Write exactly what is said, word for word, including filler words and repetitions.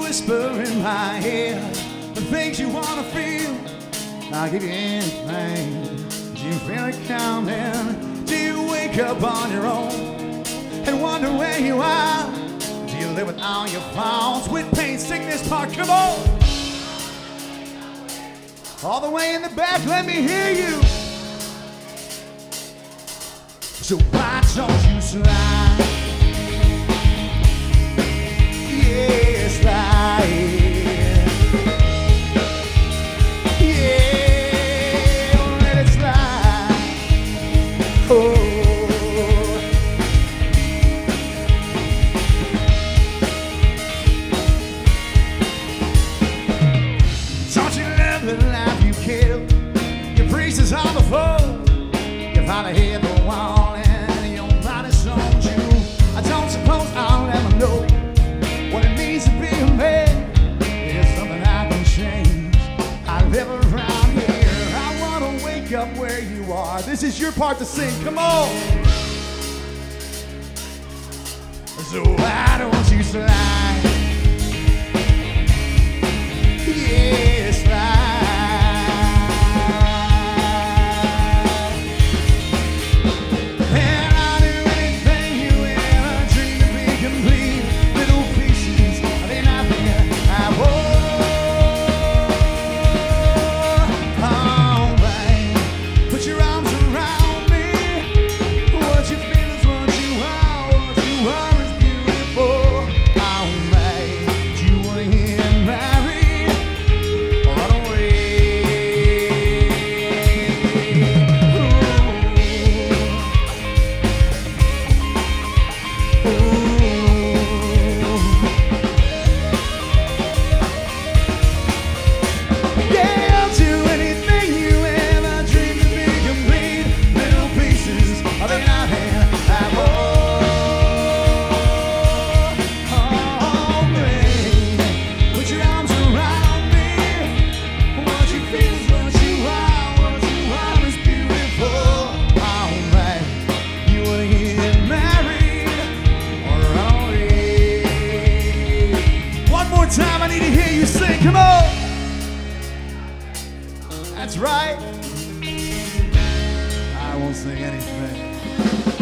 whisper in my ear the things you wanna feel. I'll give you anything. Do you feel it coming? Do you wake up on your own and wonder where you are? Do you live with all your faults, with pain, sickness, part? Come on! All the way in the back, let me hear you. So why don't you slide? Yeah, slide. Yeah, let it slide. Oh. Don't you live the life you killed? Your priest is on the floor. Your father hit the wall and your body sold you. I don't suppose I'll ever know what it means to be a man. There's something I can change. I live around here. I wanna wake up where you are. This is your part to sing. Come on. So why don't you slide? Yeah, slide. And I'll do anything you ever dreamed to be complete. Little pieces of anything I want. Alright, put your arms around me. What you feel is what you are. What you are is beautiful. Alright, do you wanna get married or run away? Ooh. Ooh. Yeah, I'll do anything you ever dreamed to be complete. Little pieces of anything I want. Oh, babe, put your arms around me. What you feel is what you are. What you are is beautiful. Alright, you wanna get married or run away? One more time, I need to hear you sing. Come on. That's right. I won't sing anything.